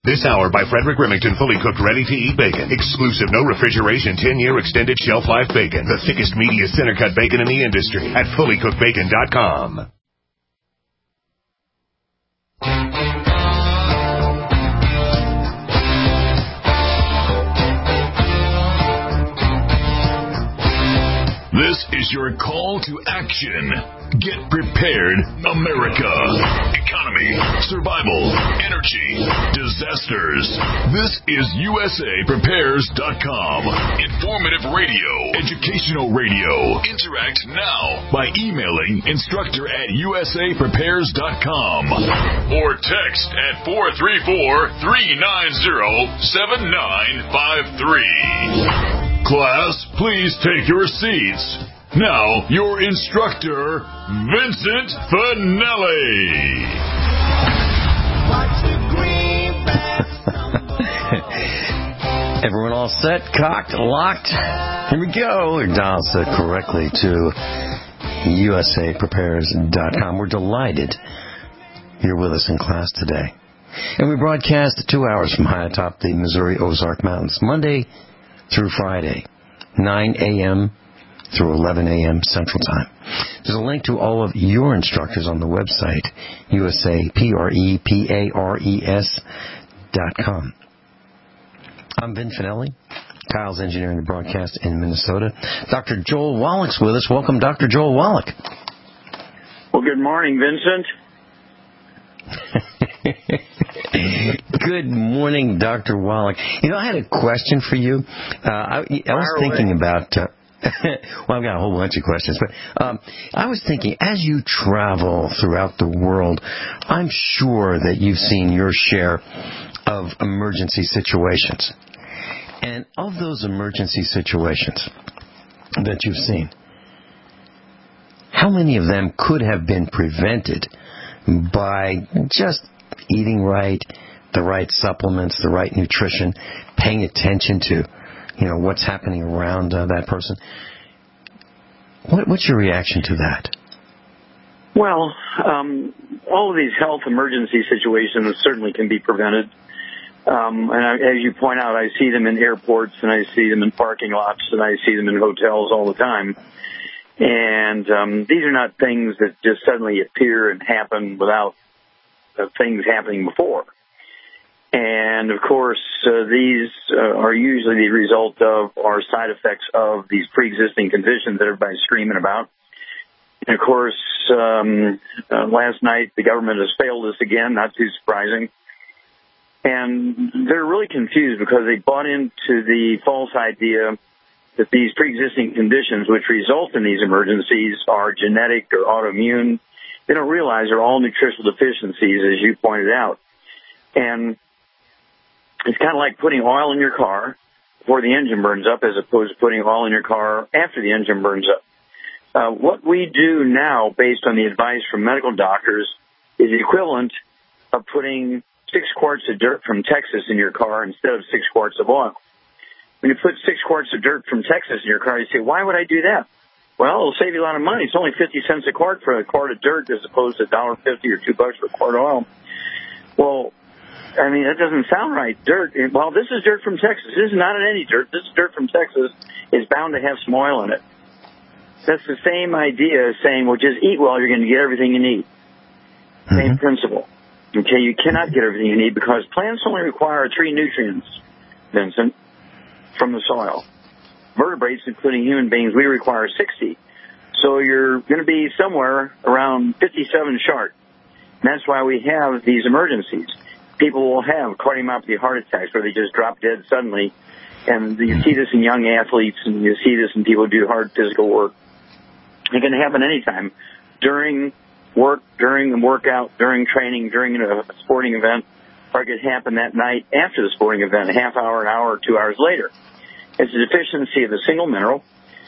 This hour by Frederick Remington, fully cooked, ready-to-eat bacon. Exclusive, no refrigeration, 10-year extended shelf life bacon. The thickest, meatiest, center-cut bacon in the industry at fullycookedbacon.com. This is your call to action. Get prepared, America. Economy, survival, energy, disasters. This is USAPrepares.com. Informative radio, educational radio. Interact now by emailing instructor@USAPrepares.com or text at 434-390-7953. Class, please take your seats. Now, your instructor, Vincent Finelli. Everyone all set, cocked, locked? Here we go. Your dial set correctly to USAPrepares.com. We're delighted you're with us in class today. And we broadcast 2 hours from high atop the Missouri Ozark Mountains, Monday through Friday, 9 a.m. through 11 a.m. Central Time. There's a link to all of your instructors on the website, USAPrepares.com. I'm Vin Finelli. Kyle's engineering the broadcast in Minnesota. Dr. Joel Wallach's with us. Welcome, Dr. Joel Wallach. Well, good morning, Vincent. Good morning, Dr. Wallach. You know, I had a question for you. I was thinking about... well, I've got a whole bunch of questions, but I was thinking, as you travel throughout the world, I'm sure that you've seen your share of emergency situations. And of those emergency situations that you've seen, how many of them could have been prevented by just eating right, the right supplements, the right nutrition, paying attention to, what's happening around that person? What's your reaction to that? Well, all of these health emergency situations certainly can be prevented. As you point out, I see them in airports, and I see them in parking lots, and I see them in hotels all the time. And these are not things that just suddenly appear and happen without things happening before. And, of course, these are usually the result of or side effects of these pre-existing conditions that everybody's screaming about. And, of course, last night the government has failed us again, not too surprising. And they're really confused because they bought into the false idea that these pre-existing conditions which result in these emergencies are genetic or autoimmune. They don't realize they're all nutritional deficiencies, as you pointed out. And it's kind of like putting oil in your car before the engine burns up as opposed to putting oil in your car after the engine burns up. What we do now, based on the advice from medical doctors, is the equivalent of putting 6 quarts of dirt from Texas in your car instead of 6 quarts of oil. When you put 6 quarts of dirt from Texas in your car, you say, why would I do that? Well, it'll save you a lot of money. It's only 50 cents a quart for a quart of dirt as opposed to $1.50 or $2 for a quart of oil. Well, I mean, that doesn't sound right. Dirt, well, this is dirt from Texas. This is not any dirt. This dirt from Texas is bound to have some oil in it. That's the same idea as saying, well, just eat well, you're going to get everything you need. Same principle. Okay, you cannot get everything you need because plants only require 3 nutrients, Vincent, from the soil. Vertebrates, including human beings, we require 60. So you're going to be somewhere around 57 short. And that's why we have these emergencies. People will have cardiomyopathy heart attacks where they just drop dead suddenly. And you see this in young athletes, and you see this in people who do hard physical work. It can happen anytime. During work, during the workout, during training, during a sporting event, or it could happen that night after the sporting event, a half hour, an hour, or 2 hours later. It's a deficiency of a single mineral.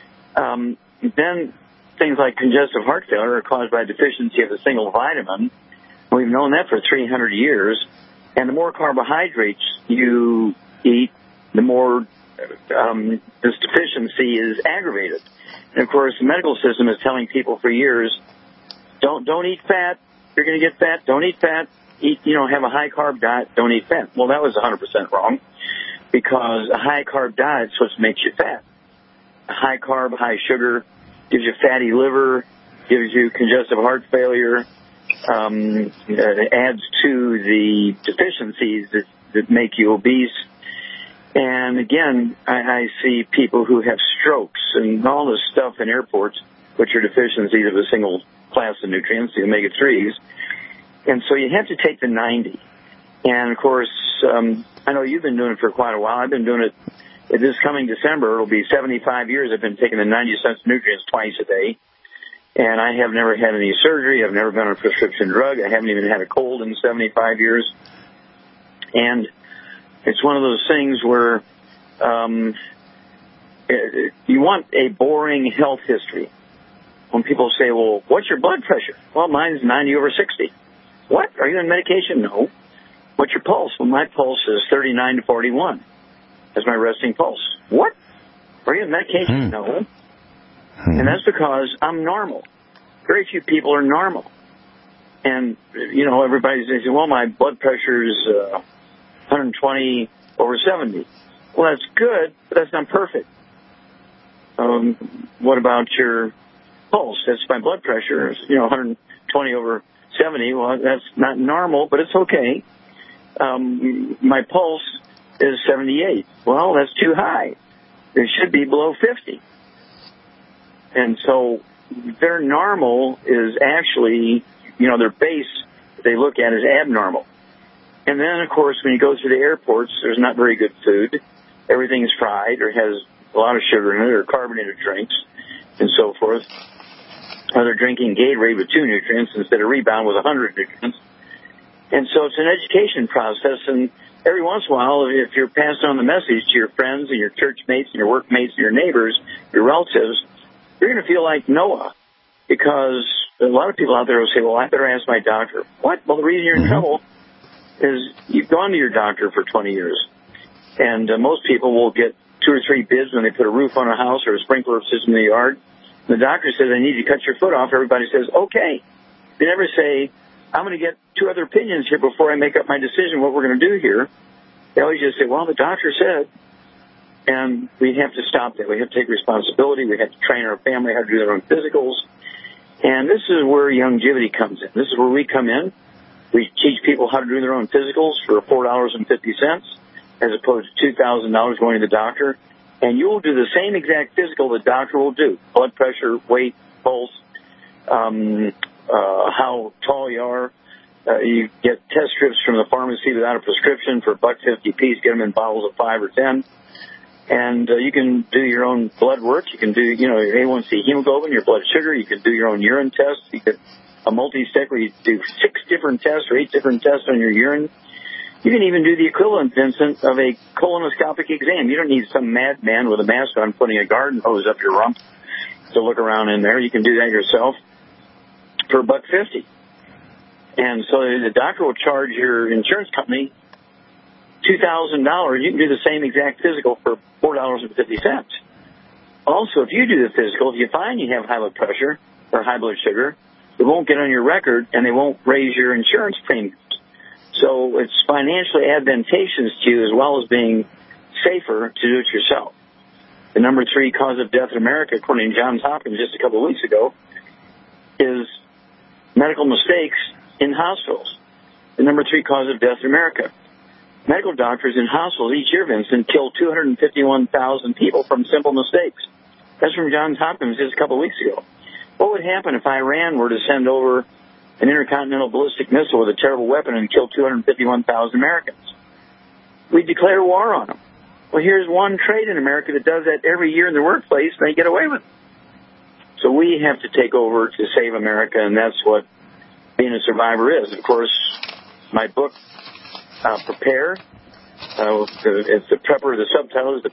Then things like congestive heart failure are caused by a deficiency of a single vitamin. We've known that for 300 years. And the more carbohydrates you eat, the more this deficiency is aggravated. And, of course, the medical system is telling people for years, don't eat fat. You're going to get fat. Don't eat fat. have a high-carb diet, don't eat fat. Well, that was 100% wrong, because a high-carb diet is what makes you fat. A high-carb, high-sugar gives you fatty liver, gives you congestive heart failure, adds to the deficiencies that make you obese. And again, I see people who have strokes and all this stuff in airports, which are deficiencies of a single class of nutrients, the omega-3s. And so you have to take the 90. And, of course, I know you've been doing it for quite a while. I've been doing it this coming December. It'll be 75 years I've been taking the 90 essential nutrients twice a day. And I have never had any surgery. I've never been on a prescription drug. I haven't even had a cold in 75 years. And it's one of those things where you want a boring health history. When people say, well, what's your blood pressure? Well, mine's 90/60. What? Are you on medication? No. What's your pulse? Well, my pulse is 39/41. That's my resting pulse. What? Are you on medication? No. And that's because I'm normal. Very few people are normal. And, everybody says, well, my blood pressure is 120/70. Well, that's good, but that's not perfect. What about your pulse? That's my blood pressure. 120/70. Well, that's not normal, but it's okay. My pulse is 78. Well, that's too high. It should be below 50. And so their normal is actually, their base they look at is abnormal. And then, of course, when you go through the airports, there's not very good food. Everything's fried or has a lot of sugar in it or carbonated drinks and so forth. Or they're drinking Gatorade with 2 nutrients instead of Rebound with 100 nutrients. And so it's an education process. And every once in a while, if you're passing on the message to your friends and your church mates and your workmates and your neighbors, your relatives, you're going to feel like Noah, because a lot of people out there will say, well, I better ask my doctor. What? Well, the reason you're in trouble is you've gone to your doctor for 20 years. And most people will get 2 or 3 bids when they put a roof on a house or a sprinkler system in the yard. The doctor says, I need you to cut your foot off. Everybody says, okay. They never say, I'm going to get 2 other opinions here before I make up my decision what we're going to do here. They always just say, well, the doctor said. And we have to stop that. We have to take responsibility. We have to train our family how to do their own physicals. And this is where longevity comes in. This is where we come in. We teach people how to do their own physicals for $4.50 as opposed to $2,000 going to the doctor. And you will do the same exact physical the doctor will do. Blood pressure, weight, pulse, how tall you are. You get test strips from the pharmacy without a prescription for $1.50 a piece. Get them in bottles of 5 or 10. And you can do your own blood work. You can do, your A1C hemoglobin, your blood sugar. You can do your own urine test. You get a multi-step where you do 6 different tests or 8 different tests on your urine. You can even do the equivalent, Vincent, of a colonoscopic exam. You don't need some madman with a mask on putting a garden hose up your rump to look around in there. You can do that yourself for $1.50. And so the doctor will charge your insurance company $2,000. You can do the same exact physical for $4.50. Also, if you do the physical, if you find you have high blood pressure or high blood sugar, it won't get on your record and they won't raise your insurance premiums. So it's financially advantageous to you as well as being safer to do it yourself. The number 3 cause of death in America, according to Johns Hopkins just a couple of weeks ago, is medical mistakes in hospitals. The number 3 cause of death in America. Medical doctors in hospitals each year, Vincent, kill 251,000 people from simple mistakes. That's from Johns Hopkins just a couple of weeks ago. What would happen if Iran were to send over an intercontinental ballistic missile with a terrible weapon and kill 251,000 Americans? We'd declare war on them. Well, here's one trade in America that does that every year in the workplace, and they get away with it. So we have to take over to save America, and that's what being a survivor is. Of course, my book, Prepare, it's the Prepper, the subtitle is the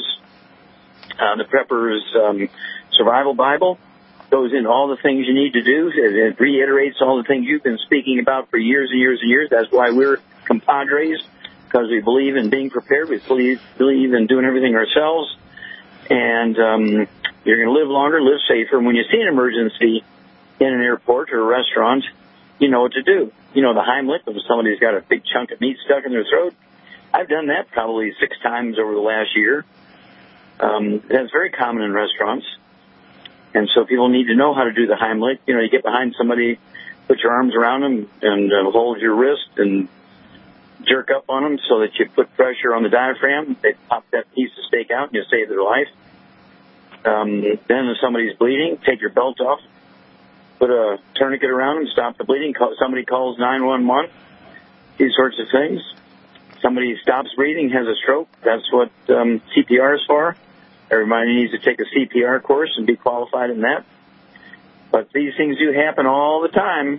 Prepper's Survival Bible. Goes into all the things you need to do. It reiterates all the things you've been speaking about for years and years and years. That's why we're compadres, because we believe in being prepared. We believe in doing everything ourselves. And you're going to live longer, live safer. And when you see an emergency in an airport or a restaurant, you know what to do. You know the Heimlich, if somebody's got a big chunk of meat stuck in their throat. I've done that probably 6 times over the last year. That's very common in restaurants. And so people need to know how to do the Heimlich. You know, you get behind somebody, put your arms around them, and hold your wrist and jerk up on them so that you put pressure on the diaphragm. They pop that piece of steak out and you save their life. Then if somebody's bleeding, take your belt off, put a tourniquet around them, stop the bleeding. Somebody calls 911, these sorts of things. Somebody stops breathing, has a stroke. That's what CPR is for. Everybody needs to take a CPR course and be qualified in that. But these things do happen all the time.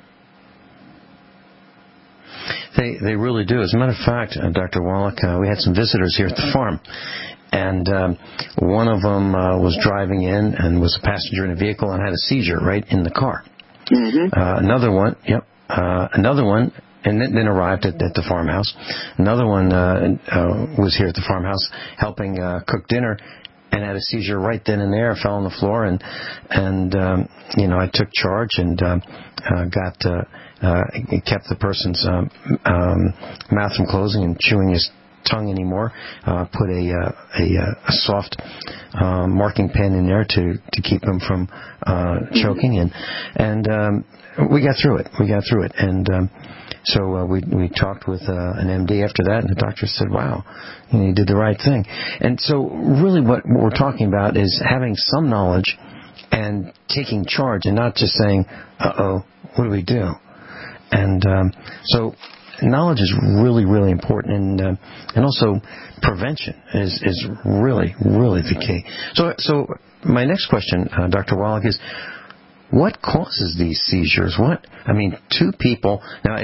They really do. As a matter of fact, Dr. Wallach, we had some visitors here at the farm, and one of them was driving in and was a passenger in a vehicle and had a seizure right in the car. Mm-hmm. Another one, and then arrived at the farmhouse. Another one was here at the farmhouse helping cook dinner and had a seizure right then and there, fell on the floor, and I took charge and kept the person's mouth from closing and chewing his tongue anymore. Put a soft marking pen in there to keep him from choking, and we got through it. And so we talked with an MD after that, and the doctor said, "Wow, you did the right thing." And so really, what we're talking about is having some knowledge and taking charge, and not just saying, "Uh-oh, what do we do?" And so knowledge is really, really important, and also prevention is really, really the key. So my next question, Dr. Wallach, is what causes these seizures? Two people. Now,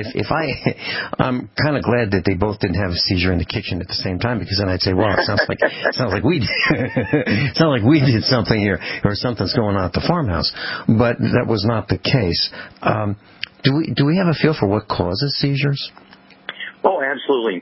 I'm kind of glad that they both didn't have a seizure in the kitchen at the same time, because then I'd say, well, it sounds like we did something here, or something's going on at the farmhouse. But that was not the case. Do we have a feel for what causes seizures? Oh, absolutely.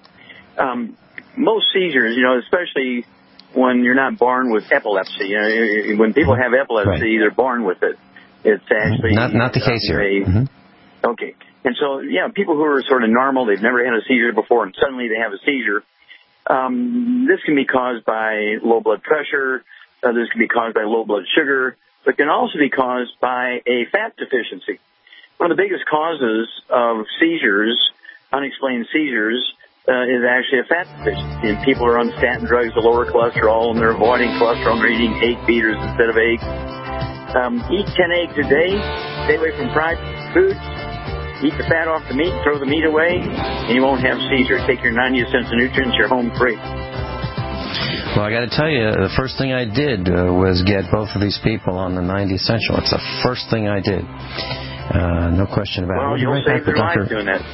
Most seizures, especially when you're not born with epilepsy. When people have epilepsy, right, they're born with it. It's actually not the case here. Mm-hmm. Okay. And so, people who are sort of normal, they've never had a seizure before, and suddenly they have a seizure. This can be caused by low blood pressure. This can be caused by low blood sugar. But it can also be caused by a fat deficiency. One of the biggest causes of seizures, unexplained seizures, is actually a fat deficiency. And people are on statin drugs to lower cholesterol, and they're avoiding cholesterol, and they're eating egg beaters instead of eggs. Eat 10 eggs a day. Stay away from fried foods. Eat the fat off the meat. Throw the meat away, and you won't have seizures. Take your 90 cents of nutrients. You're home free. Well, I got to tell you, the first thing I did was get both of these people on the 90 Essential. It's the first thing I did. No question about it. Well, you'll save their life doing that.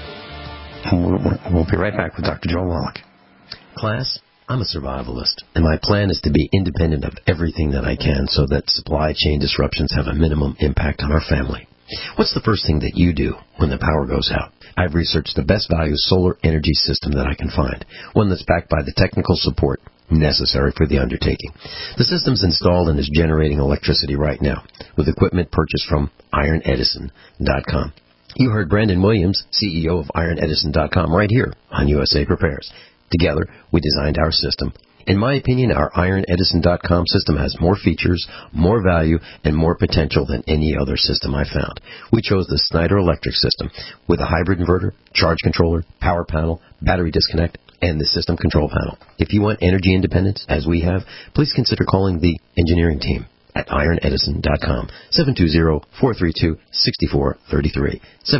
We'll be right back with Dr. Joel Wallach. Class, I'm a survivalist, and my plan is to be independent of everything that I can so that supply chain disruptions have a minimum impact on our family. What's the first thing that you do when the power goes out? I've researched the best value solar energy system that I can find, one that's backed by the technical support necessary for the undertaking. The system's installed and is generating electricity right now with equipment purchased from IronEdison.com. You heard Brandon Williams, CEO of IronEdison.com, right here on USA Prepares. Together, we designed our system. In my opinion, our IronEdison.com system has more features, more value, and more potential than any other system I found. We chose the Snyder Electric system with a hybrid inverter, charge controller, power panel, battery disconnect, and the system control panel. If you want energy independence, as we have, please consider calling the engineering team at IronEdison.com, 720-432-6433,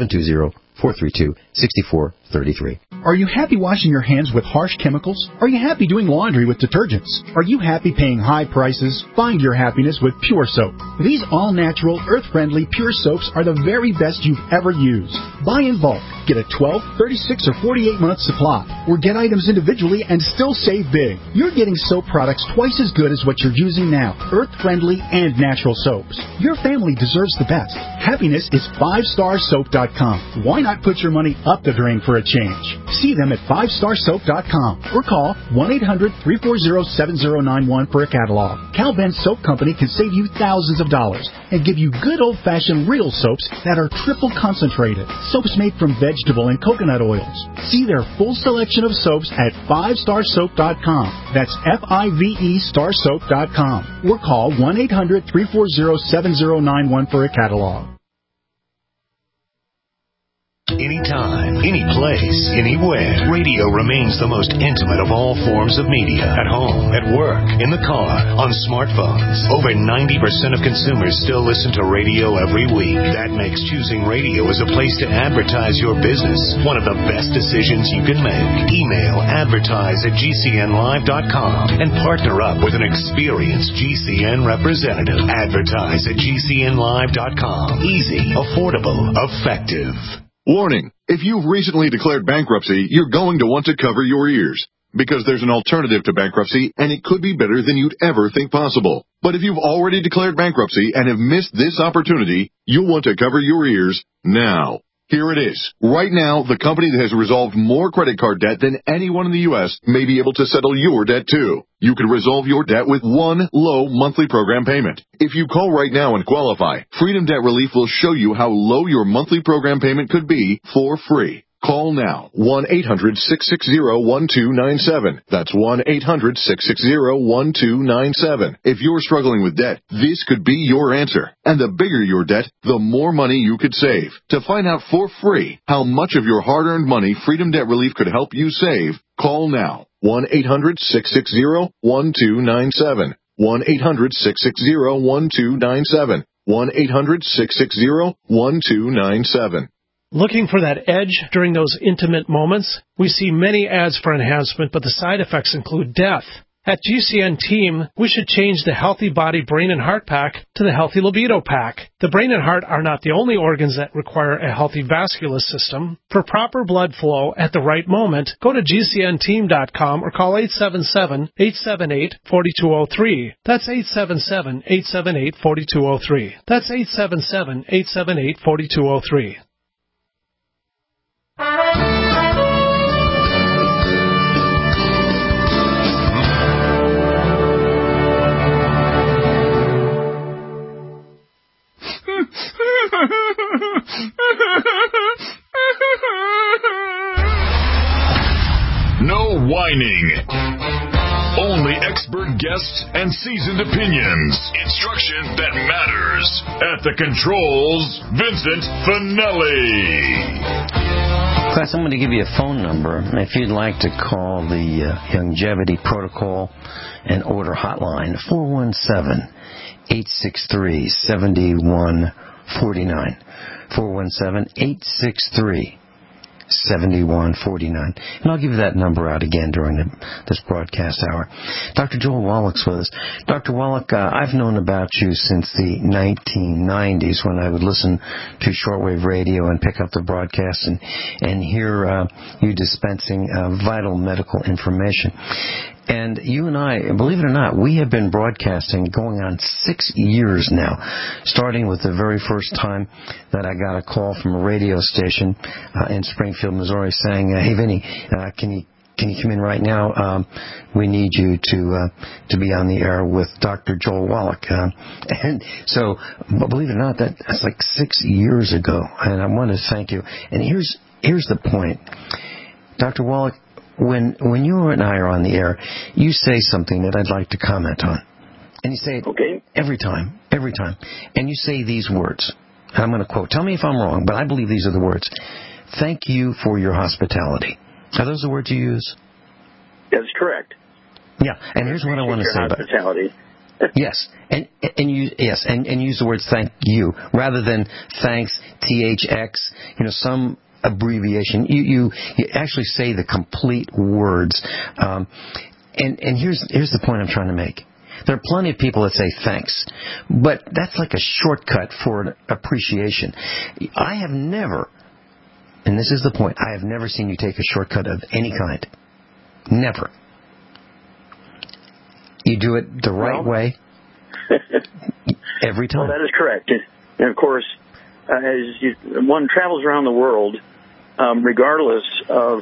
720-432-6433. Are you happy washing your hands with harsh chemicals? Are you happy doing laundry with detergents? Are you happy paying high prices? Find your happiness with Pure Soap. These all-natural, earth-friendly Pure Soaps are the very best you've ever used. Buy in bulk. Get a 12, 36, or 48-month supply. Or get items individually and still save big. You're getting soap products twice as good as what you're using now. Earth-friendly and natural soaps. Your family deserves the best. Happiness is 5starsoap.com. Why not put your money up the drain for a change? See them at 5starsoap.com or call 1-800-340-7091 for a catalog. Cal Ben Soap Company can save you thousands of dollars and give you good old-fashioned real soaps that are triple concentrated. Soaps made from vegetable and coconut oils. See their full selection of soaps at 5starsoap.com. That's F-I-V-E starsoap.com. Or call 1-800-340-7091 for a catalog. Anytime, any place, anywhere, radio remains the most intimate of all forms of media. At home, at work, in the car, on smartphones. Over 90% of consumers still listen to radio every week. That makes choosing radio as a place to advertise your business one of the best decisions you can make. Email advertise@gcnlive.com and partner up with an experienced GCN representative. Advertise@gcnlive.com. Easy, affordable, effective. Warning, if you've recently declared bankruptcy, you're going to want to cover your ears. Because there's an alternative to bankruptcy, and it could be better than you'd ever think possible. But if you've already declared bankruptcy and have missed this opportunity, you'll want to cover your ears now. Here it is. Right now, the company that has resolved more credit card debt than anyone in the U.S. may be able to settle your debt, too. You can resolve your debt with one low monthly program payment. If you call right now and qualify, Freedom Debt Relief will show you how low your monthly program payment could be for free. Call now, 1-800-660-1297. That's 1-800-660-1297. If you're struggling with debt, this could be your answer. And the bigger your debt, the more money you could save. To find out for free how much of your hard-earned money Freedom Debt Relief could help you save, call now, 1-800-660-1297. 1-800-660-1297. 1-800-660-1297. Looking for that edge during those intimate moments? We see many ads for enhancement, but the side effects include death. At GCN Team, we should change the Healthy Body, Brain, and Heart Pack to the Healthy Libido Pack. The brain and heart are not the only organs that require a healthy vascular system. For proper blood flow at the right moment, go to GCNteam.com or call 877-878-4203. That's 877-878-4203. That's 877-878-4203. No whining. Only expert guests and seasoned opinions. Instruction that matters. At the controls, Vincent Finelli. Class, I'm going to give you a phone number if you'd like to call the Longevity Protocol and Order Hotline, 417-863-7149. 417-863-7149. And I'll give you that number out again during this broadcast hour. Dr. Joel Wallach's with us. Dr. Wallach, I've known about you since the 1990s when I would listen to shortwave radio and pick up the broadcast and hear you dispensing vital medical information. And you and I, believe it or not, we have been broadcasting going on 6 years now, starting with the very first time that I got a call from a radio station in Springfield, Missouri, saying, "Hey, Vinny, can you come in right now? We need you to be on the air with Dr. Joel Wallach." And so, believe it or not, that's like 6 years ago, and I want to thank you. And here's the point, Dr. Wallach. When you and I are on the air, you say something that I'd like to comment on. And you say it every time. And you say these words. I'm going to quote. Tell me if I'm wrong, but I believe these are the words. Thank you for your hospitality. Are those the words you use? That's correct. Yeah, and here's what I want to say about hospitality. Yes, and use the words thank you rather than thanks, THX, some abbreviation. You actually say the complete words. And here's the point I'm trying to make. There are plenty of people that say thanks, but that's like a shortcut for an appreciation. I have never, and this is the point, I have never seen you take a shortcut of any kind. Never. You do it the right way every time. Well, that is correct. And of course, as one travels around the world, regardless of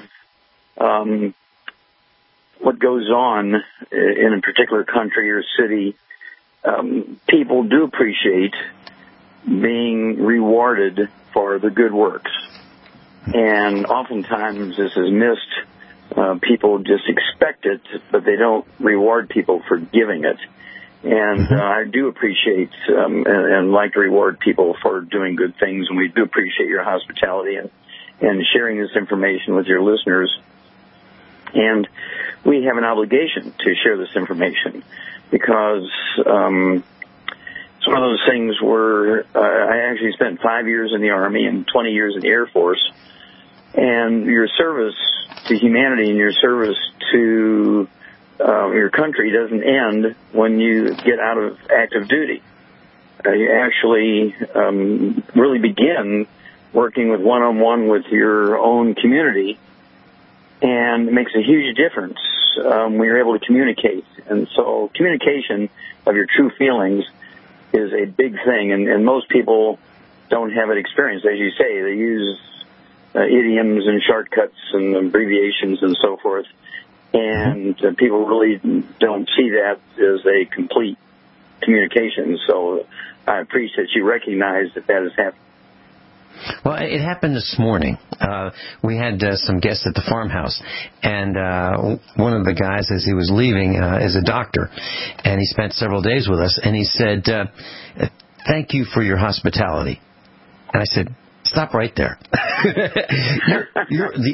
what goes on in a particular country or city, people do appreciate being rewarded for the good works. And oftentimes this is missed. People just expect it, but they don't reward people for giving it. And I do appreciate and like to reward people for doing good things, and we do appreciate your hospitality and sharing this information with your listeners. And we have an obligation to share this information because it's one of those things where I actually spent 5 years in the Army and 20 years in the Air Force, and your service to humanity and your service to your country doesn't end when you get out of active duty. You actually really begin working with one-on-one with your own community, and it makes a huge difference when you're able to communicate. And so communication of your true feelings is a big thing, and most people don't have it experienced. As you say, they use idioms and shortcuts and abbreviations and so forth, and people really don't see that as a complete communication. So I appreciate you recognize that has happened. Well, it happened this morning. We had some guests at the farmhouse, and one of the guys, as he was leaving, is a doctor, and he spent several days with us, and he said, "Thank you for your hospitality." And I said, "Stop right there. You're the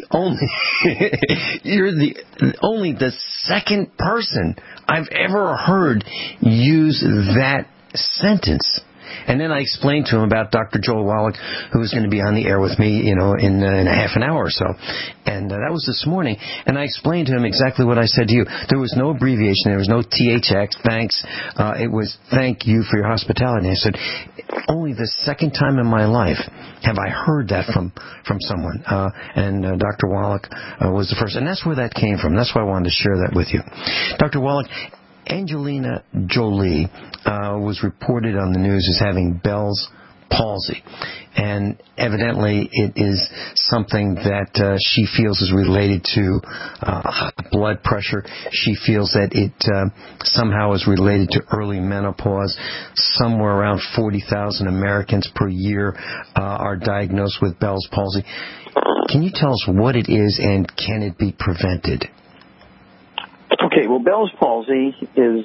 only the second person I've ever heard use that sentence." And then I explained to him about Dr. Joel Wallach, who was going to be on the air with me, in a half an hour or so. And that was this morning. And I explained to him exactly what I said to you. There was no abbreviation. There was no THX, thanks. It was thank you for your hospitality. And I said, only the second time in my life have I heard that from someone. And Dr. Wallach was the first. And that's where that came from. That's why I wanted to share that with you. Dr. Wallach, Angelina Jolie was reported on the news as having Bell's palsy, and evidently it is something that she feels is related to blood pressure. She feels that it somehow is related to early menopause. Somewhere around 40,000 Americans per year are diagnosed with Bell's palsy. Can you tell us what it is and can it be prevented? Okay, well, Bell's palsy is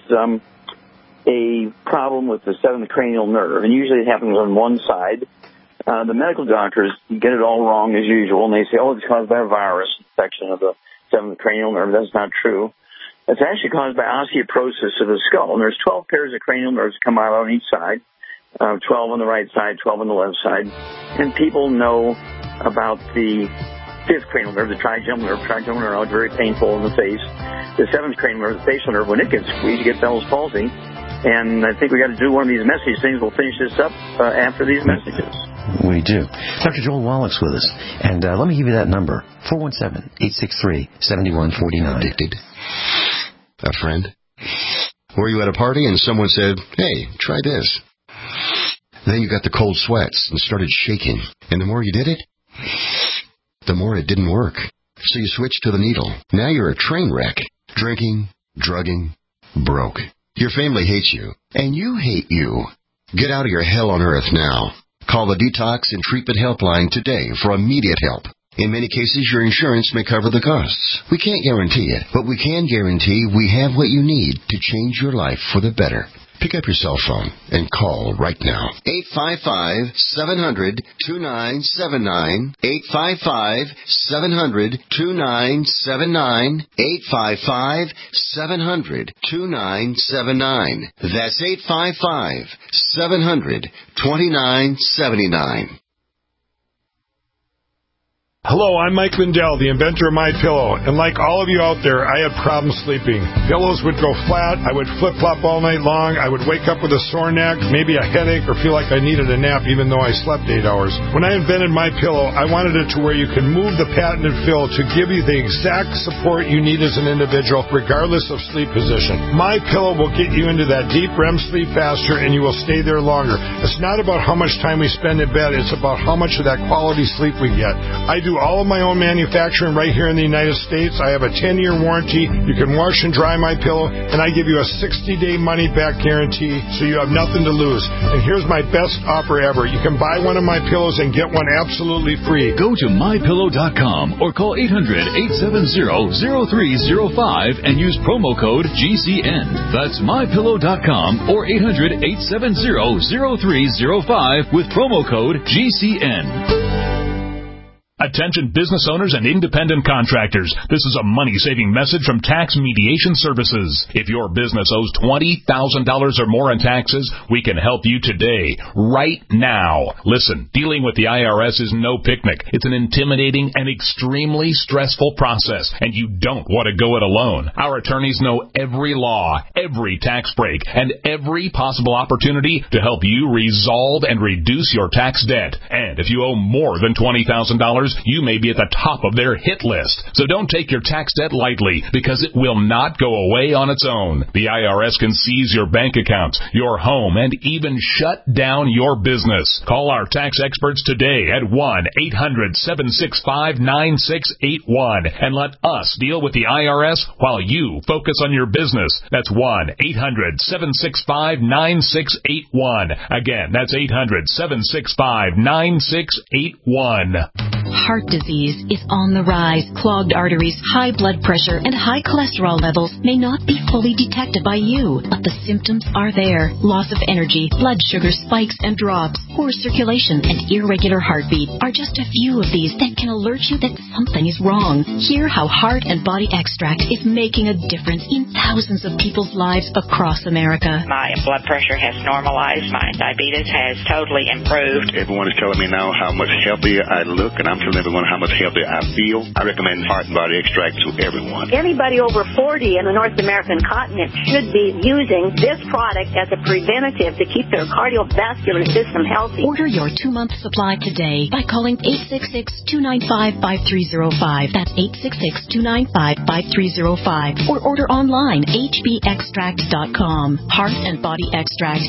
a problem with the seventh cranial nerve, and usually it happens on one side. The medical doctors get it all wrong as usual, and they say, it's caused by a virus infection of the seventh cranial nerve. That's not true. It's actually caused by osteoporosis of the skull, and there's 12 pairs of cranial nerves come out on each side, 12 on the right side, 12 on the left side, and people know about the fifth cranial nerve, the trigeminal nerve, very painful in the face. The seventh cranial nerve, the facial nerve, when it gets squeezed, you get Bell's palsy. And I think we got to do one of these message things. We'll finish this up after these messages. We do. Dr. Joel Wallach's with us. And let me give you that number, 417-863-7149. Addicted. A friend? Were you at a party and someone said, hey, try this? Then you got the cold sweats and started shaking. And the more you did it, the more it didn't work. So you switched to the needle. Now you're a train wreck. Drinking, drugging, broke. Your family hates you, and you hate you. Get out of your hell on earth now. Call the Detox and Treatment Helpline today for immediate help. In many cases, your insurance may cover the costs. We can't guarantee it, but we can guarantee we have what you need to change your life for the better. Pick up your cell phone and call right now. 855-700-2979. 855-700-2979. 855-700-2979. That's 855-700-2979. Hello, I'm Mike Lindell, the inventor of MyPillow, and like all of you out there, I had problems sleeping. Pillows would go flat, I would flip-flop all night long, I would wake up with a sore neck, maybe a headache, or feel like I needed a nap even though I slept 8 hours. When I invented MyPillow, I wanted it to where you can move the patented fill to give you the exact support you need as an individual, regardless of sleep position. MyPillow will get you into that deep REM sleep faster, and you will stay there longer. It's not about how much time we spend in bed, it's about how much of that quality sleep we get. I do do all of my own manufacturing right here in the United States. I have a 10-year warranty. You can wash and dry my pillow, and I give you a 60-day money-back guarantee, so you have nothing to lose. And here's my best offer ever. You can buy one of my pillows and get one absolutely free. Go to mypillow.com or call 800-870-0305 and use promo code GCN. That's mypillow.com or 800-870-0305 with promo code GCN. Attention business owners and independent contractors. This is a money-saving message from Tax Mediation Services. If your business owes $20,000 or more in taxes, we can help you today, right now. Listen, dealing with the IRS is no picnic. It's an intimidating and extremely stressful process, and you don't want to go it alone. Our attorneys know every law, every tax break, and every possible opportunity to help you resolve and reduce your tax debt. And if you owe more than $20,000, you may be at the top of their hit list. So don't take your tax debt lightly, because it will not go away on its own. The IRS can seize your bank accounts, your home, and even shut down your business. Call our tax experts today at 1-800-765-9681 and let us deal with the IRS while you focus on your business. That's 1-800-765-9681. Again, that's 800-765-9681. Heart disease is on the rise. Clogged arteries, high blood pressure, and high cholesterol levels may not be fully detected by you, but the symptoms are there. Loss of energy, blood sugar spikes and drops, poor circulation, and irregular heartbeat are just a few of these that can alert you that something is wrong. Hear how Heart and Body Extract is making a difference in thousands of people's lives across America. My blood pressure has normalized. My diabetes has totally improved. Everyone is telling me now how much healthier I look, and I'm telling everyone how much healthier I feel. I recommend Heart and Body Extract to everyone. Anybody over 40 in the North American continent should be using this product as a preventative to keep their cardiovascular system healthy. Order your 2-month supply today by calling 866-295-5305. That's 866-295-5305. Or order online, hbextract.com. Heart and Body Extract,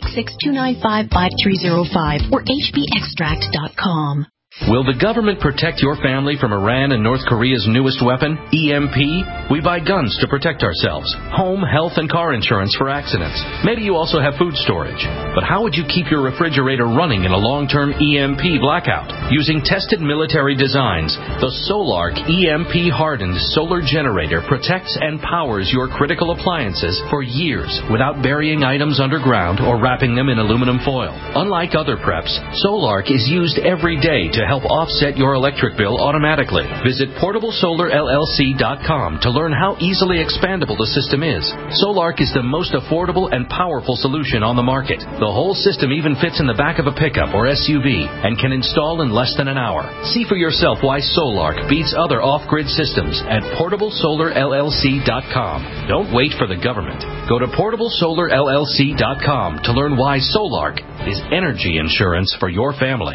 866-295-5305 or hbextract.com. Will the government protect your family from Iran and North Korea's newest weapon, EMP? We buy guns to protect ourselves, home, health, and car insurance for accidents. Maybe you also have food storage. But how would you keep your refrigerator running in a long-term EMP blackout? Using tested military designs, the Solark EMP-hardened solar generator protects and powers your critical appliances for years without burying items underground or wrapping them in aluminum foil. Unlike other preps, Solark is used every day to help offset your electric bill automatically. Visit PortableSolarLLC.com to learn how easily expandable the system is. Solark is the most affordable and powerful solution on the market. The whole system even fits in the back of a pickup or SUV and can install in less than an hour. See for yourself why Solark beats other off-grid systems at PortableSolarLLC.com. Don't wait for the government. Go to PortableSolarLLC.com to learn why Solark is energy insurance for your family.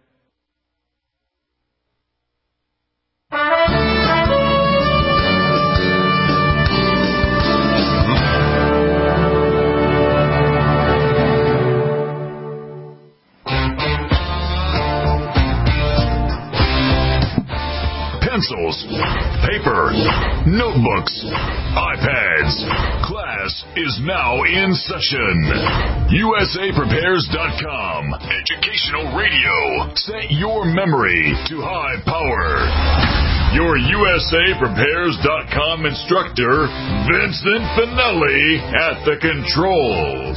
Pencils, paper, notebooks, iPads. Class is now in session. USAPrepares.com. Educational radio. Set your memory to high power. Your USAPrepares.com instructor, Vincent Finelli, at the controls.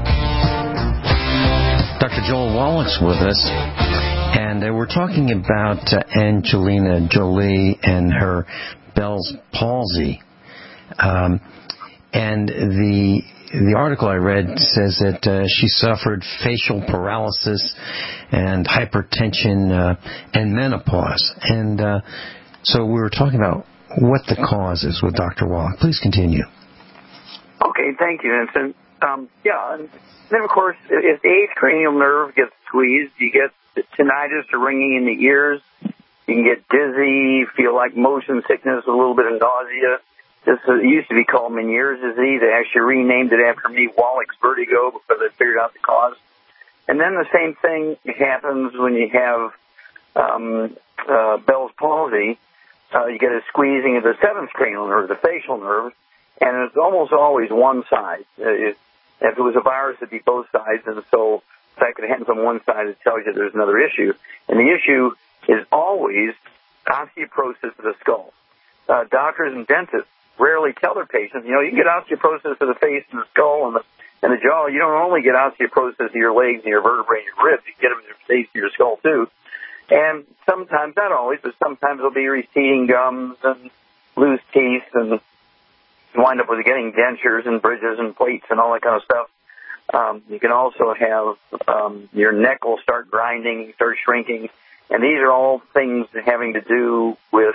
Dr. Joel Wallach's with us. And we're talking about Angelina Jolie and her Bell's palsy. And the article I read says that she suffered facial paralysis and hypertension and menopause. And so we were talking about what the cause is with Dr. Wallach. Please continue. Okay, thank you, Vincent. Yeah, and then, of course, if the eighth cranial nerve gets squeezed, you get tinnitus or ringing in the ears. You can get dizzy, feel like motion sickness, a little bit of nausea. This used to be called Meniere's disease. They actually renamed it after me, Wallach's vertigo, because they figured out the cause. And then the same thing happens when you have Bell's palsy, you get a squeezing of the seventh cranial nerve, the facial nerve, and it's almost always one side. If it was a virus, it'd be both sides, and so the fact that it happens on one side, it tells you there's another issue. And the issue is always osteoporosis of the skull. Doctors and dentists rarely tell their patients, you can get osteoporosis of the face and the skull and the jaw. You don't only get osteoporosis of your legs and your vertebrae and your ribs. You get them in your face and your skull, too. And sometimes, not always, but sometimes there'll be receding gums and loose teeth, and you wind up with getting dentures and bridges and plates and all that kind of stuff. You can also have your neck will start grinding, start shrinking, and these are all things having to do with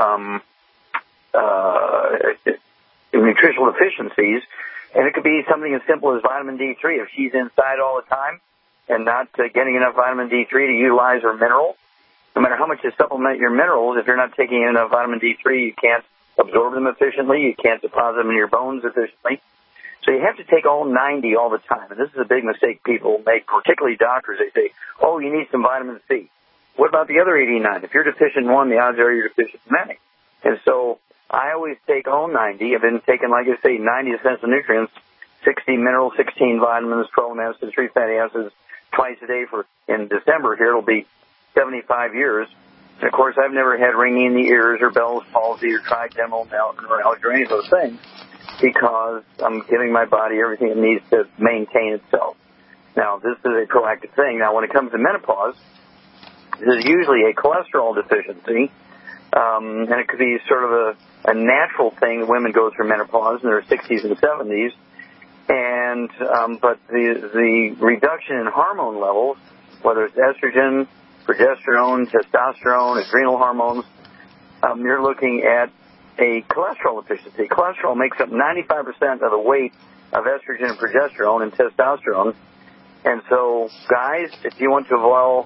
nutritional deficiencies. And it could be something as simple as vitamin D3. If she's inside all the time and not getting enough vitamin D3 to utilize her minerals, no matter how much you supplement your minerals, if you're not taking enough vitamin D3, you can't absorb them efficiently. You can't deposit them in your bones efficiently. So you have to take all 90 all the time. And this is a big mistake people make, particularly doctors. They say, oh, you need some vitamin C. What about the other 89? If you're deficient in one, the odds are you're deficient in many. And so I always take all 90. I've been taking, like I say, 90 essential nutrients, 60 minerals, 16 vitamins, 12 amino acids, 3 fatty acids twice a day in December here. It'll be 75 years. And, of course, I've never had ringing in the ears or Bell's palsy or trigeminal neuralgia or any of those things because I'm giving my body everything it needs to maintain itself. Now, this is a proactive thing. Now, when it comes to menopause, this is usually a cholesterol deficiency, and it could be sort of a natural thing that women go through menopause in their 60s and 70s. And but the reduction in hormone levels, whether it's estrogen, progesterone, testosterone, adrenal hormones, you're looking at a cholesterol deficiency. Cholesterol makes up 95% of the weight of estrogen and progesterone and testosterone. And so, guys, if you want to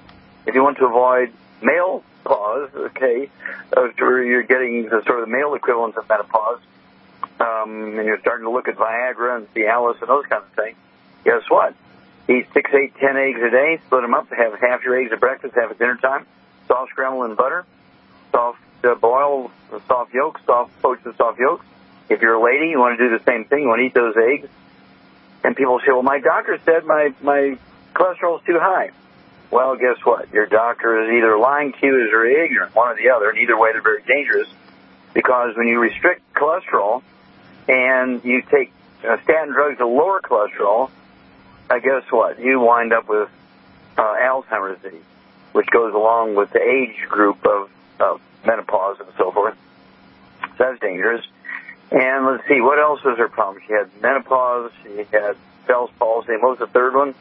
avoid male pause, okay, where you're getting the sort of male equivalent of menopause, and you're starting to look at Viagra and Cialis and those kinds of things, guess what? Eat 6, 8, 10 eggs a day, split them up, have half your eggs at breakfast, half at dinner time, soft scramble in butter, soft boil, soft yolks, soft poach the soft yolks. If you're a lady, you want to do the same thing. You want to eat those eggs. And people say, well, my doctor said my cholesterol is too high. Well, guess what? Your doctor is either lying to you or ignorant, one or the other, and either way they're very dangerous because when you restrict cholesterol and you take statin drugs to lower cholesterol, guess what? You wind up with Alzheimer's disease, which goes along with the age group of menopause and so forth. So that's dangerous. And let's see, what else was her problem? She had menopause, she had Bell's palsy. What was the third one?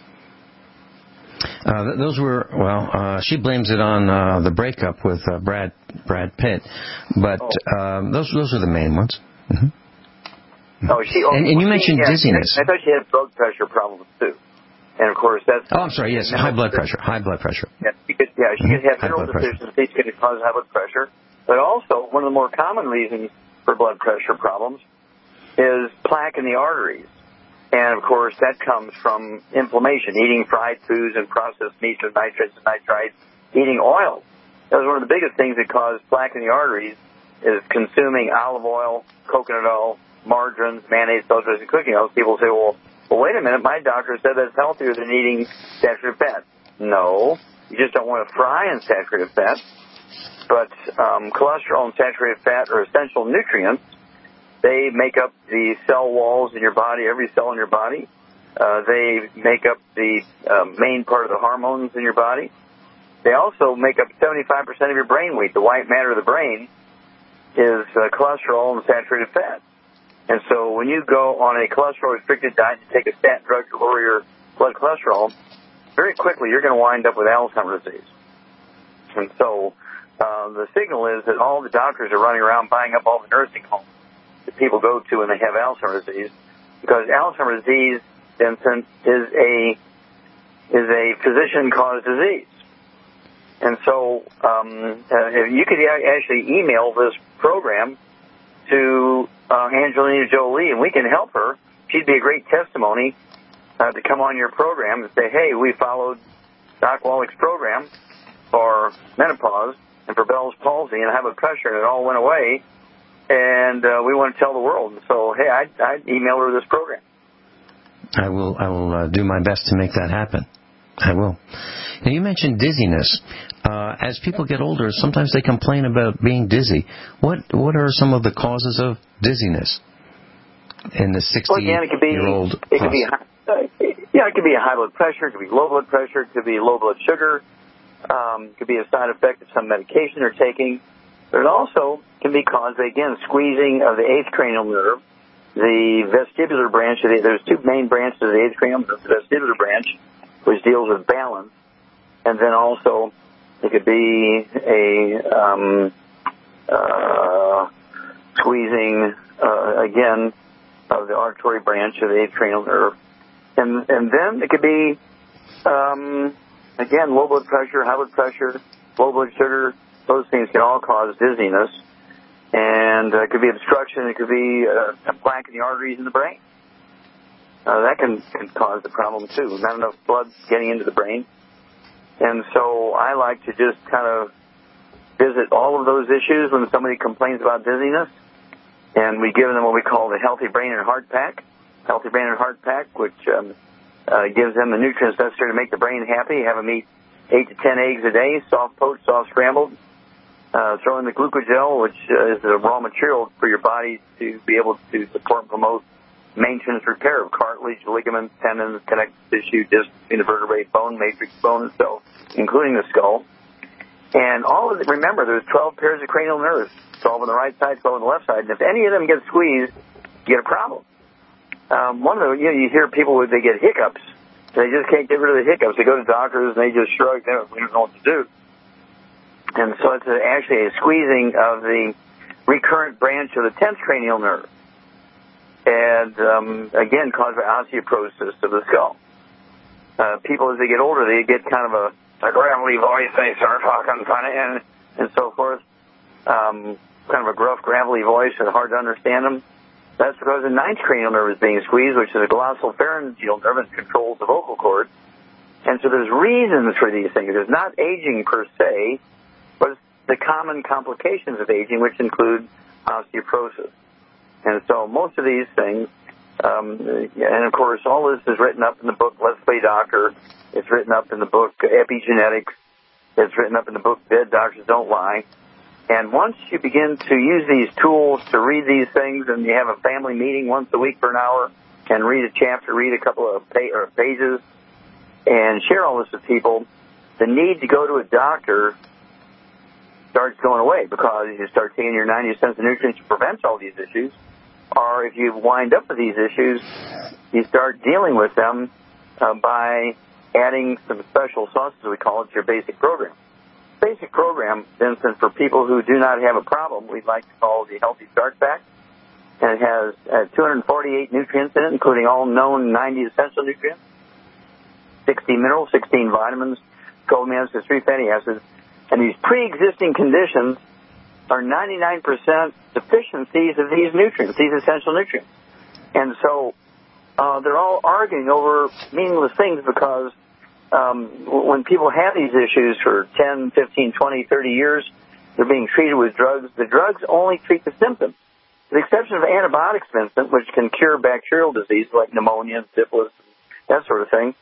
Those were, she blames it on the breakup with Brad Pitt, but those are the main ones. Mm-hmm. And you mentioned dizziness. I thought she had blood pressure problems too. And of course that's... Oh, I'm sorry, yes, high blood pressure. Yeah, she could have mineral deficiencies, could cause high blood pressure. But also, one of the more common reasons for blood pressure problems is plaque in the arteries. And, of course, that comes from inflammation, eating fried foods and processed meats and nitrates and nitrites, eating oil. That was one of the biggest things that caused plaque in the arteries is consuming olive oil, coconut oil, margarines, mayonnaise, salt dressing, cooking oils. People say, well, wait a minute, my doctor said that's healthier than eating saturated fat. No, you just don't want to fry in saturated fat. But cholesterol and saturated fat are essential nutrients. They make up the cell walls in your body, every cell in your body. They make up the main part of the hormones in your body. They also make up 75% of your brain weight. The white matter of the brain is cholesterol and saturated fat. And so when you go on a cholesterol-restricted diet and take a statin drug to lower your blood cholesterol, very quickly you're going to wind up with Alzheimer's disease. And so the signal is that all the doctors are running around buying up all the nursing homes that people go to when they have Alzheimer's disease, because Alzheimer's disease, Vincent, is a physician-caused disease. And so you could actually email this program to Angelina Jolie, and we can help her. She'd be a great testimony to come on your program and say, hey, we followed Doc Wallach's program, for menopause and for Bell's palsy and high blood pressure, and it all went away. And we want to tell the world. So, hey, I'd email her this program. I will do my best to make that happen. I will. Now, you mentioned dizziness. As people get older, sometimes they complain about being dizzy. What are some of the causes of dizziness in the 60-year-old it could be high blood pressure, it could be low blood pressure, it could be low blood sugar, it could be a side effect of some medication they're taking. But it also can be caused by, again, squeezing of the 8th cranial nerve, the vestibular branch. There's two main branches of the 8th cranial nerve, the vestibular branch, which deals with balance, and then also it could be a squeezing, again, of the auditory branch of the 8th cranial nerve. And then it could be, again, low blood pressure, high blood pressure, low blood sugar. Those things can all cause dizziness. And it could be obstruction. It could be a plaque in the arteries in the brain. That can cause the problem, too. Not enough blood getting into the brain. And so I like to just kind of visit all of those issues when somebody complains about dizziness. And we give them what we call the Healthy Brain and Heart Pack. Healthy Brain and Heart Pack, which gives them the nutrients necessary to make the brain happy. Have them eat 8 to 10 eggs a day, soft poached, soft scrambled. Throw in the glucogel, which is the raw material for your body to be able to support and promote maintenance repair of cartilage, ligaments, tendons, connective tissue, disc, vertebrae, bone, matrix, bone, and cell, including the skull. And all of it, remember, there's 12 pairs of cranial nerves, 12 on the right side, 12 on the left side. And if any of them get squeezed, you get a problem. One of the, you hear people, they get hiccups. They just can't get rid of the hiccups. They go to doctors and they just shrug. They don't know what to do. And so it's actually a squeezing of the recurrent branch of the 10th cranial nerve. And, again, caused by osteoporosis of the skull. People, as they get older, they get kind of a gravelly voice. They start talking funny and so forth. Kind of a gruff, gravelly voice and hard to understand them. That's because the 9th cranial nerve is being squeezed, which is a glossopharyngeal nerve and controls the vocal cord. And so there's reasons for these things. It's not aging per se, but it's the common complications of aging, which include osteoporosis. And so most of these things, and of course all this is written up in the book Let's Play Doctor. It's written up in the book Epigenetics. It's written up in the book Dead Doctors Don't Lie. And once you begin to use these tools to read these things, and you have a family meeting once a week for an hour and read a chapter, read a couple of pages, and share all this with people, the need to go to a doctor starts going away because you start taking your 90 cents of nutrients to prevent all these issues. Or if you wind up with these issues, you start dealing with them by adding some special sauces, we call it, to your basic program. Basic program, Vincent, for people who do not have a problem, we'd like to call the Healthy Start Pack. And it has 248 nutrients in it, including all known 90 essential nutrients, 60 minerals, 16 vitamins, 12 amino acids, 3 fatty acids. And these pre-existing conditions are 99% deficiencies of these nutrients, these essential nutrients. And so they're all arguing over meaningless things because when people have these issues for 10, 15, 20, 30 years, they're being treated with drugs. The drugs only treat the symptoms. With the exception of antibiotics, Vincent, which can cure bacterial disease like pneumonia, syphilis, that sort of thing.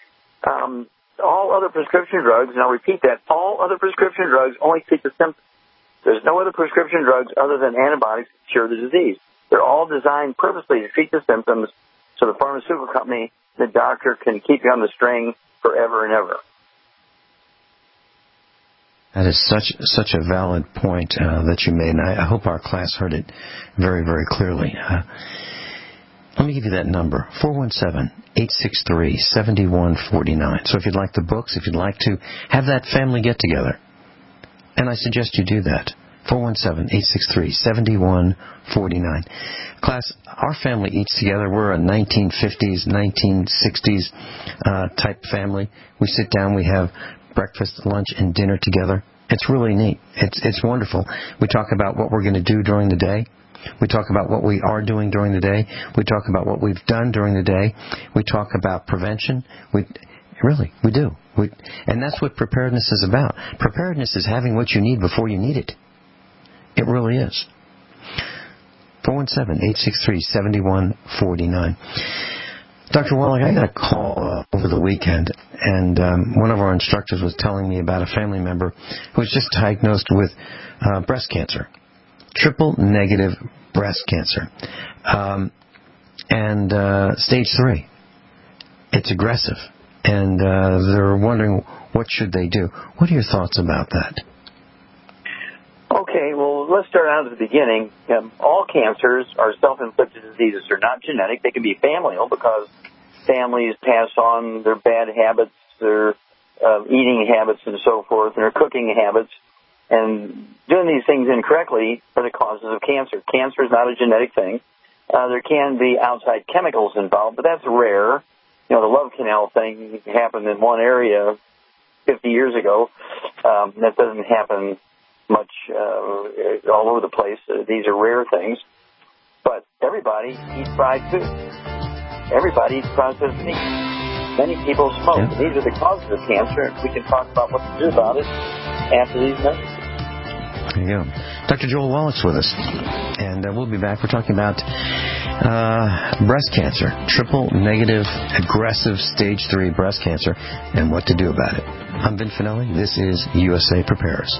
All other prescription drugs, and I'll repeat that, all other prescription drugs only treat the symptoms. There's no other prescription drugs other than antibiotics to cure the disease. They're all designed purposely to treat the symptoms so the pharmaceutical company, the doctor, can keep you on the string forever and ever. That is such a valid point that you made, and I hope our class heard it very, very clearly. Let me give you that number, 417-863-7149. So if you'd like the books, if you'd like to have that family get-together, and I suggest you do that, 417-863-7149. Class, our family eats together. We're a 1950s, 1960s type family. We sit down, we have breakfast, lunch, and dinner together. It's really neat. It's wonderful. We talk about what we're going to do during the day. We talk about what we are doing during the day. We talk about what we've done during the day. We talk about prevention. We do. And that's what preparedness is about. Preparedness is having what you need before you need it. It really is. 417-863-7149. Dr. Wallach, I got a call over the weekend, and one of our instructors was telling me about a family member who was just diagnosed with breast cancer, triple-negative breast cancer, and stage 3. It's aggressive, and they're wondering what should they do. What are your thoughts about that? Okay, well, let's start out at the beginning. All cancers are self-inflicted diseases. They're not genetic. They can be familial because families pass on their bad habits, their eating habits and so forth, and their cooking habits. And doing these things incorrectly are the causes of cancer. Cancer is not a genetic thing. There can be outside chemicals involved, but that's rare. You know, the love canal thing happened in one area 50 years ago. That doesn't happen much all over the place. These are rare things. But everybody eats fried food. Everybody eats processed meat. Many people smoke. Yeah. These are the causes of cancer, and we can talk about what to do about it after these messages. There you go. Dr. Joel Wallach's with us, and we'll be back. We're talking about breast cancer, triple-negative, aggressive stage 3 breast cancer, and what to do about it. I'm Vin Finelli. This is USA Prepares.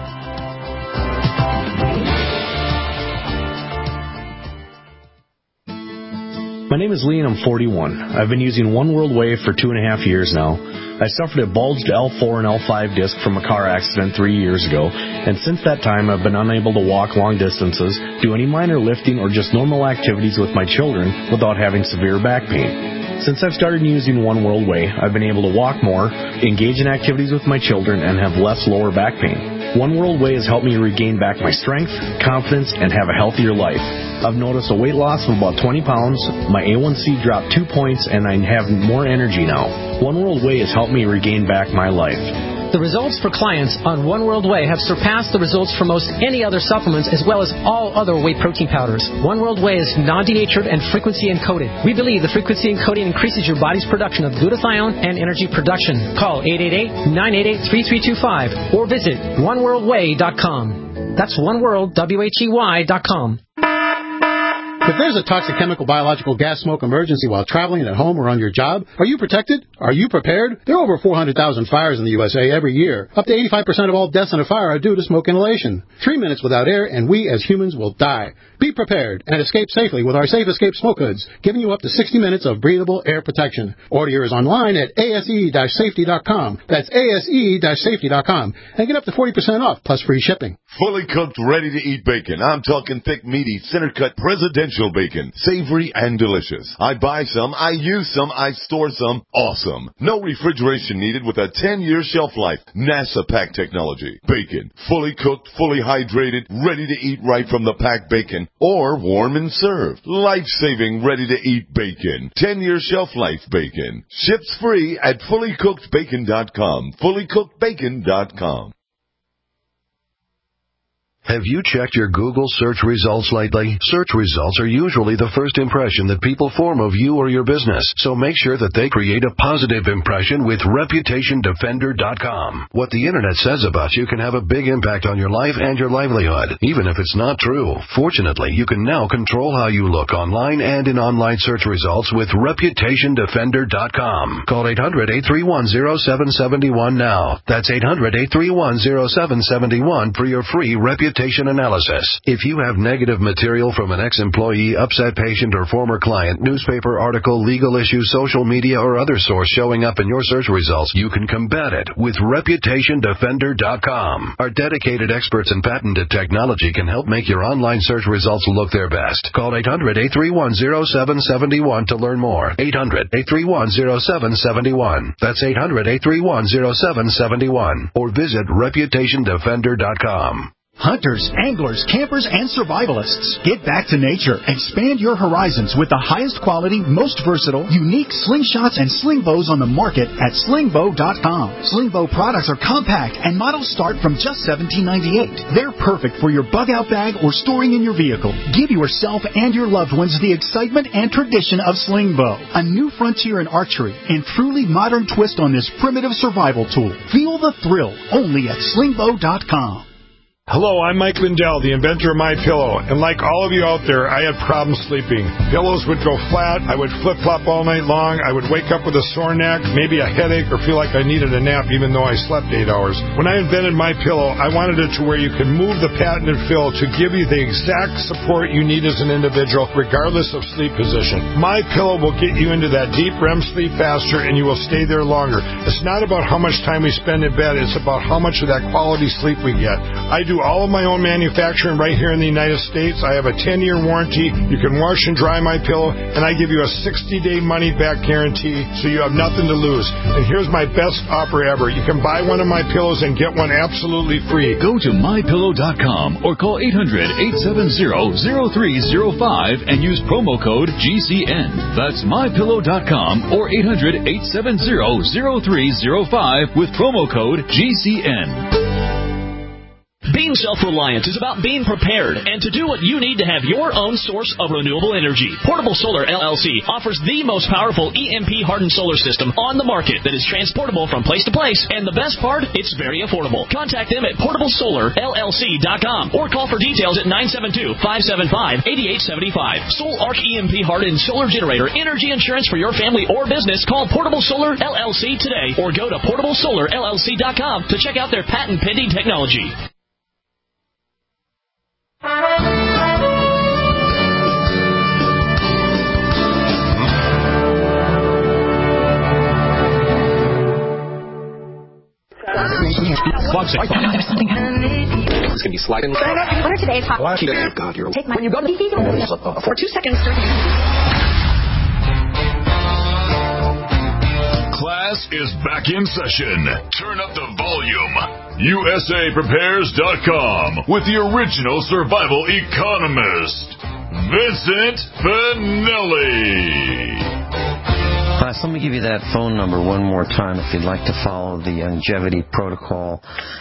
My name is Lee and I'm 41. I've been using One World Way for 2.5 years now. I suffered a bulged L4 and L5 disc from a car accident 3 years ago, and since that time I've been unable to walk long distances, do any minor lifting, or just normal activities with my children without having severe back pain. Since I've started using One World Way, I've been able to walk more, engage in activities with my children, and have less lower back pain. One World Way has helped me regain back my strength, confidence, and have a healthier life. I've noticed a weight loss of about 20 pounds, my A1C dropped 2 points, and I have more energy now. One World Way has helped me regain back my life. The results for clients on One World Way have surpassed the results for most any other supplements, as well as all other whey protein powders. One World Way is non-denatured and frequency encoded. We believe the frequency encoding increases your body's production of glutathione and energy production. Call 888-988-3325 or visit oneworldway.com. That's oneworldwhey.com. If there's a toxic chemical, biological, gas, smoke emergency while traveling at home or on your job, are you protected? Are you prepared? There are over 400,000 fires in the USA every year. Up to 85% of all deaths in a fire are due to smoke inhalation. 3 minutes without air and we as humans will die. Be prepared and escape safely with our Safe Escape Smoke Hoods, giving you up to 60 minutes of breathable air protection. Order yours online at ase-safety.com. That's ase-safety.com. And get up to 40% off plus free shipping. Fully cooked, ready-to-eat bacon. I'm talking thick, meaty, center-cut, presidential bacon. Savory and delicious. I buy some, I use some, I store some. Awesome. No refrigeration needed with a 10-year shelf life. NASA pack technology. Bacon. Fully cooked, fully hydrated, ready to eat right from the packed bacon. Or warm and served. Life-saving, ready-to-eat bacon. 10-year shelf life bacon. Ships free at fullycookedbacon.com. Fullycookedbacon.com. Have you checked your Google search results lately? Search results are usually the first impression that people form of you or your business, so make sure that they create a positive impression with ReputationDefender.com. What the Internet says about you can have a big impact on your life and your livelihood, even if it's not true. Fortunately, you can now control how you look online and in online search results with ReputationDefender.com. Call 800-831-0771 now. That's 800-831-0771 for your free reputation analysis. If you have negative material from an ex-employee, upset patient, or former client, newspaper article, legal issue, social media, or other source showing up in your search results, you can combat it with ReputationDefender.com. Our dedicated experts and patented technology can help make your online search results look their best. Call 800-831-0771 to learn more. 800-831-0771. That's 800-831-0771. Or visit ReputationDefender.com. Hunters, anglers, campers, and survivalists, get back to nature. Expand your horizons with the highest quality, most versatile, unique slingshots and sling bows on the market at slingbow.com. Slingbow products are compact and models start from just $17.98. They're perfect for your bug out bag or storing in your vehicle. Give yourself and your loved ones the excitement and tradition of Slingbow, a new frontier in archery and truly modern twist on this primitive survival tool. Feel the thrill only at slingbow.com. Hello, I'm Mike Lindell, the inventor of MyPillow, and like all of you out there, I had problems sleeping. Pillows would go flat, I would flip-flop all night long, I would wake up with a sore neck, maybe a headache, or feel like I needed a nap even though I slept 8 hours. When I invented MyPillow, I wanted it to where you could move the patented fill to give you the exact support you need as an individual, regardless of sleep position. MyPillow will get you into that deep REM sleep faster, and you will stay there longer. It's not about how much time we spend in bed, it's about how much of that quality sleep we get. I do all of my own manufacturing right here in the United States. I have a 10-year warranty. You can wash and dry my pillow, and I give you a 60-day money-back guarantee, so you have nothing to lose. And here's my best offer ever. You can buy one of my pillows and get one absolutely free. Go to MyPillow.com or call 800-870-0305 and use promo code GCN. That's MyPillow.com or 800-870-0305 with promo code GCN. Being self-reliant is about being prepared and to do what you need to have your own source of renewable energy. Portable Solar LLC offers the most powerful EMP-hardened solar system on the market that is transportable from place to place, and the best part, it's very affordable. Contact them at portablesolarllc.com or call for details at 972-575-8875. Soul Arc EMP-hardened solar generator energy insurance for your family or business. Call Portable Solar LLC today or go to portablesolarllc.com to check out their patent-pending technology. It's going to be sliding. What are today's hot? God, you're take my. When you go to for 2 seconds. Class is back in session. Turn up the volume. USAPrepares.com with the original survival economist, Vincent Finelli. Class, let me give you that phone number one more time if you'd like to follow the longevity protocol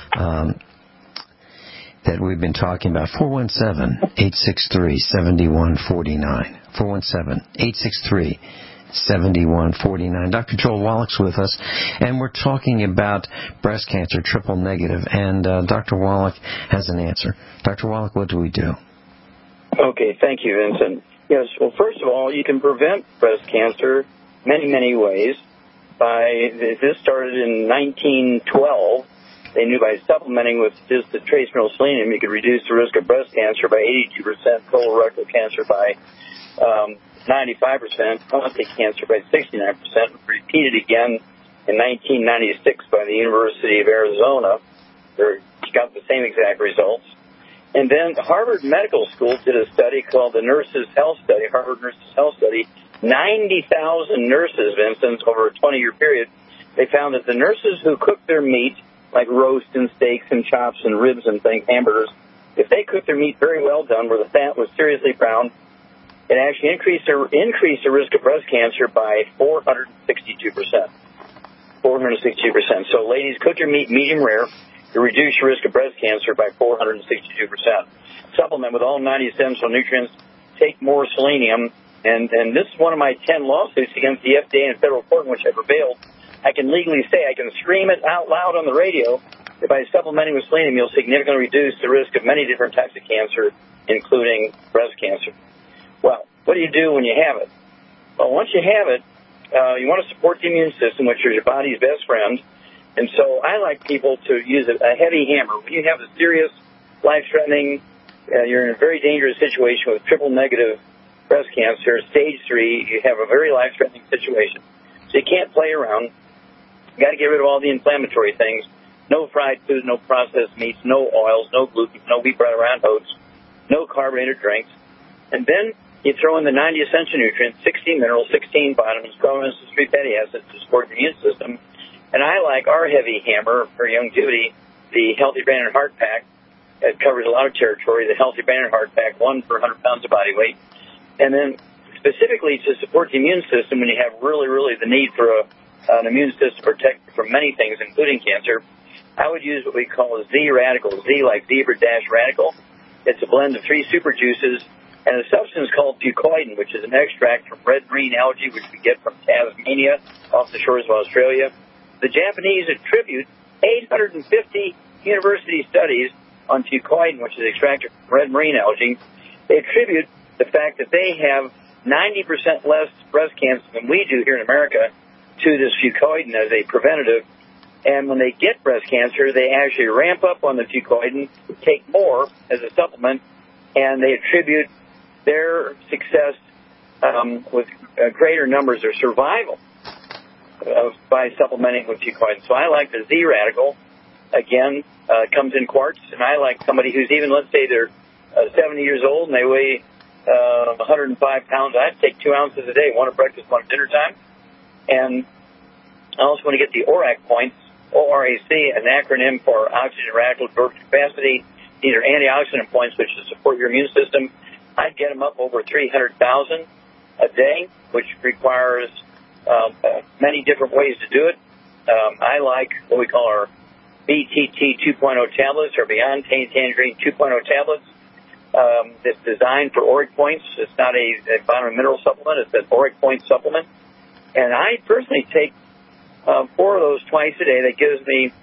that we've been talking about. 417-863-7149. 417-863-7149. Dr. Joel Wallach's with us, and we're talking about breast cancer, triple negative, and Dr. Wallach has an answer. Dr. Wallach, what do we do? Okay, thank you, Vincent. Yes, well, first of all, you can prevent breast cancer many, many ways. This started in 1912. They knew by supplementing with just the trace mineral selenium, you could reduce the risk of breast cancer by 82%, colorectal cancer by 95%, prostate cancer by 69%, repeated again in 1996 by the University of Arizona. They got the same exact results. And then Harvard Medical School did a study called the Nurses' Health Study, Harvard Nurses' Health Study. 90,000 nurses, Vincent, over a 20-year period, they found that the nurses who cooked their meat, like roast and steaks and chops and ribs and things, hamburgers, if they cooked their meat very well done, where the fat was seriously browned, it actually increased the risk of breast cancer by 462%. 462%. So, ladies, cook your meat medium rare to reduce your risk of breast cancer by 462%. Supplement with all 90 essential nutrients. Take more selenium. And this is one of my 10 lawsuits against the FDA and federal court in which I prevailed. I can legally say, I can scream it out loud on the radio, that by supplementing with selenium, you'll significantly reduce the risk of many different types of cancer, including breast cancer. Well, what do you do when you have it? Well, once you have it, you want to support the immune system, which is your body's best friend. And so I like people to use a heavy hammer. When you have a serious, life-threatening, you're in a very dangerous situation with triple-negative breast cancer, stage 3, you have a very life-threatening situation. So you can't play around. You got to get rid of all the inflammatory things. No fried food, no processed meats, no oils, no gluten, no wheat bread around oats, no carbonated drinks. And then you throw in the 90 essential nutrients, 16 minerals, 16 vitamins, 12 minerals, 3 fatty acids to support the immune system. And I like our heavy hammer for longevity, the Healthy Brain and Heart Pack. It covers a lot of territory. The Healthy Brain and Heart Pack, 1 per 100 pounds of body weight. And then specifically to support the immune system when you have really the need for an immune system to protect from many things, including cancer, I would use what we call a Z radical, Z like zebra dash radical. It's a blend of 3 super juices and a substance called fucoidan, which is an extract from red marine algae, which we get from Tasmania off the shores of Australia. The Japanese attribute 850 university studies on fucoidan, which is extracted from red marine algae. They attribute the fact that they have 90% less breast cancer than we do here in America to this fucoidan as a preventative. And when they get breast cancer, they actually ramp up on the fucoidan, take more as a supplement, and they attribute their success with greater numbers or survival by supplementing with fucoidan. So I like the Z radical. Again, comes in quartz, and I like somebody who's even, let's say they're 70 years old and they weigh 105 pounds. I'd take 2 ounces a day, one at breakfast, one at dinner time. And I also want to get the ORAC points, ORAC, an acronym for oxygen radical absorption capacity. These are antioxidant points which support your immune system. I'd get them up over 300,000 a day, which requires many different ways to do it. I like what we call our BTT 2.0 tablets or Beyond Tangerine 2.0 tablets. It's designed for ORAC points. It's not a vitamin mineral supplement. It's an ORAC point supplement. And I personally take 4 of those twice a day. That gives me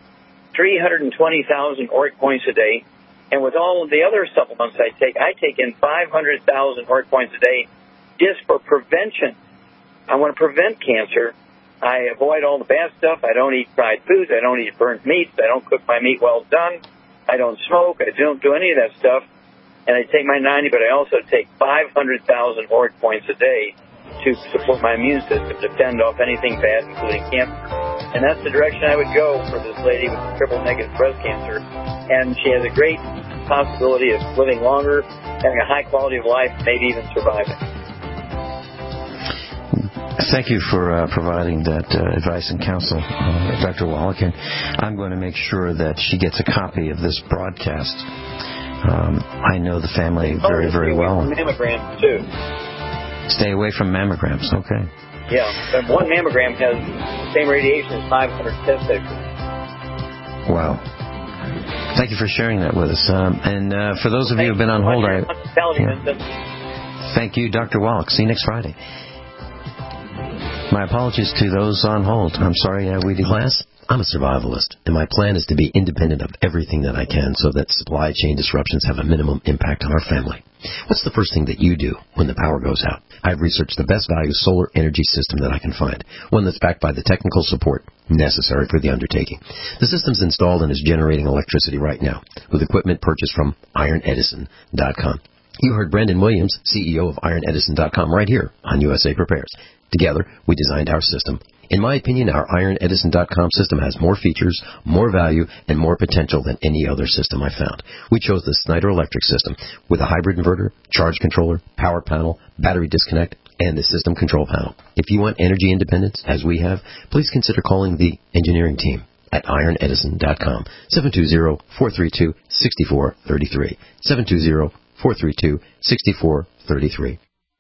320,000 ORAC points a day. And with all of the other supplements I take in 500,000 ORAC points a day just for prevention. I want to prevent cancer. I avoid all the bad stuff. I don't eat fried foods. I don't eat burnt meats. I don't cook my meat well done. I don't smoke. I don't do any of that stuff. And I take my 90, but I also take 500,000 ORAC points a day to support my immune system to fend off anything bad, including cancer. And that's the direction I would go for this lady with triple-negative breast cancer. And she has a great possibility of living longer, having a high quality of life, maybe even surviving. Thank you for providing that advice and counsel, Dr. Wallach. And I'm going to make sure that she gets a copy of this broadcast. I know the family very well. Mammograms, too. Stay away from mammograms, okay. Yeah, but 1 mammogram has the same radiation as 500 test pictures. Wow. Thank you for sharing that with us. And for those of you who have been on hold, thank you, Dr. Wallach. See you next Friday. My apologies to those on hold. I'm sorry we did. Class, I'm a survivalist, and my plan is to be independent of everything that I can so that supply chain disruptions have a minimum impact on our family. What's the first thing that you do when the power goes out? I've researched the best value solar energy system that I can find, one that's backed by the technical support necessary for the undertaking. The system's installed and is generating electricity right now with equipment purchased from IronEdison.com. You heard Brendan Williams, CEO of IronEdison.com, right here on USA Prepares. Together, we designed our system. In my opinion, our IronEdison.com system has more features, more value, and more potential than any other system I found. We chose the Snyder Electric system with a hybrid inverter, charge controller, power panel, battery disconnect, and the system control panel. If you want energy independence, as we have, please consider calling the engineering team at IronEdison.com, 720-432-6433, 720-432-6433.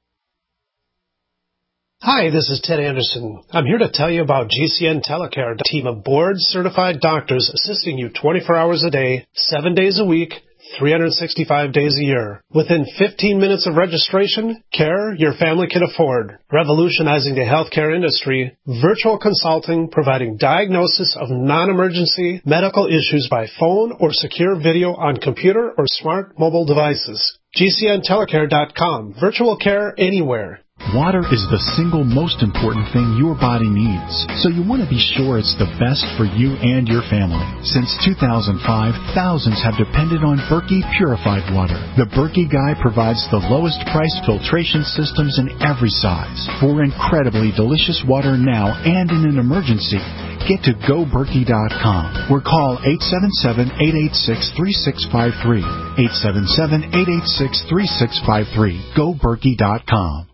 Hi, this is Ted Anderson. I'm here to tell you about GCN Telecare, a team of board-certified doctors assisting you 24 hours a day, 7 days a week, 365 days a year. Within 15 minutes of registration, care your family can afford. Revolutionizing the healthcare industry, virtual consulting providing diagnosis of non-emergency medical issues by phone or secure video on computer or smart mobile devices. GCNtelecare.com. Virtual care anywhere. Water is the single most important thing your body needs, so you want to be sure it's the best for you and your family. Since 2005, thousands have depended on Berkey purified water. The Berkey Guy provides the lowest price filtration systems in every size. For incredibly delicious water now and in an emergency, get to GoBerkey.com or call 877-886-3653. 877-886-3653. GoBerkey.com.